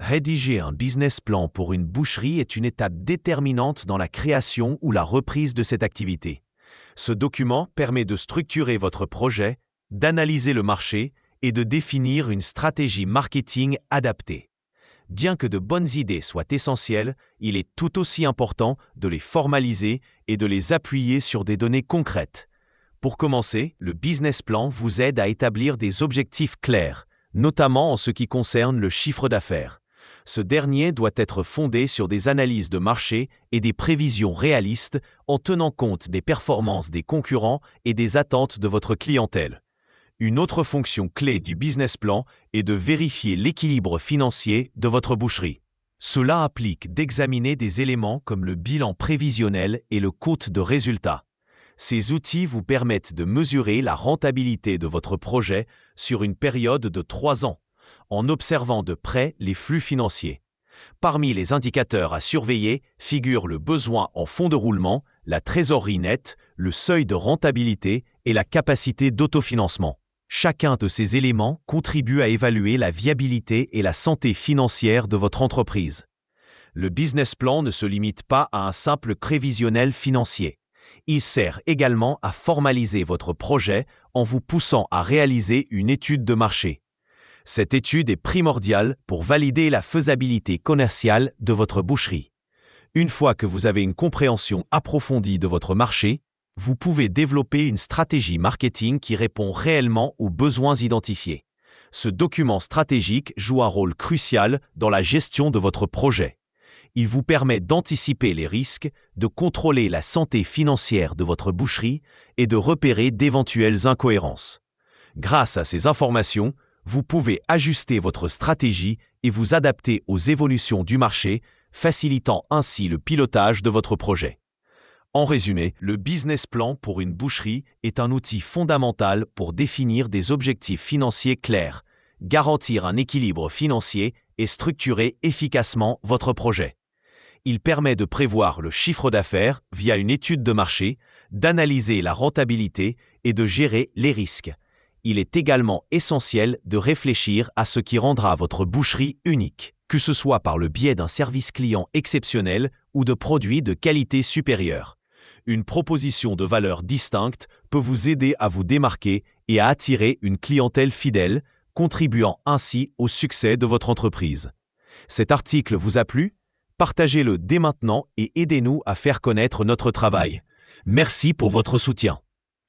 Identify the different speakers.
Speaker 1: Rédiger un business plan pour une boucherie est une étape déterminante dans la création ou la reprise de cette activité. Ce document permet de structurer votre projet, d'analyser le marché et de définir une stratégie marketing adaptée. Bien que de bonnes idées soient essentielles, il est tout aussi important de les formaliser et de les appuyer sur des données concrètes. Pour commencer, le business plan vous aide à établir des objectifs clairs, notamment en ce qui concerne le chiffre d'affaires. Ce dernier doit être fondé sur des analyses de marché et des prévisions réalistes en tenant compte des performances des concurrents et des attentes de votre clientèle. Une autre fonction clé du business plan est de vérifier l'équilibre financier de votre boucherie. Cela implique d'examiner des éléments comme le bilan prévisionnel et le compte de résultats. Ces outils vous permettent de mesurer la rentabilité de votre projet sur une période de 3 ans, en observant de près les flux financiers. Parmi les indicateurs à surveiller figurent le besoin en fonds de roulement, la trésorerie nette, le seuil de rentabilité et la capacité d'autofinancement. Chacun de ces éléments contribue à évaluer la viabilité et la santé financière de votre entreprise. Le business plan ne se limite pas à un simple prévisionnel financier. Il sert également à formaliser votre projet en vous poussant à réaliser une étude de marché. Cette étude est primordiale pour valider la faisabilité commerciale de votre boucherie. Une fois que vous avez une compréhension approfondie de votre marché, vous pouvez développer une stratégie marketing qui répond réellement aux besoins identifiés. Ce document stratégique joue un rôle crucial dans la gestion de votre projet. Il vous permet d'anticiper les risques, de contrôler la santé financière de votre boucherie et de repérer d'éventuelles incohérences. Grâce à ces informations, vous pouvez ajuster votre stratégie et vous adapter aux évolutions du marché, facilitant ainsi le pilotage de votre projet. En résumé, le business plan pour une boucherie est un outil fondamental pour définir des objectifs financiers clairs, garantir un équilibre financier et structurer efficacement votre projet. Il permet de prévoir le chiffre d'affaires via une étude de marché, d'analyser la rentabilité et de gérer les risques. Il est également essentiel de réfléchir à ce qui rendra votre boucherie unique, que ce soit par le biais d'un service client exceptionnel ou de produits de qualité supérieure. Une proposition de valeur distincte peut vous aider à vous démarquer et à attirer une clientèle fidèle, contribuant ainsi au succès de votre entreprise. Cet article vous a plu? Partagez-le dès maintenant et aidez-nous à faire connaître notre travail. Merci pour votre soutien.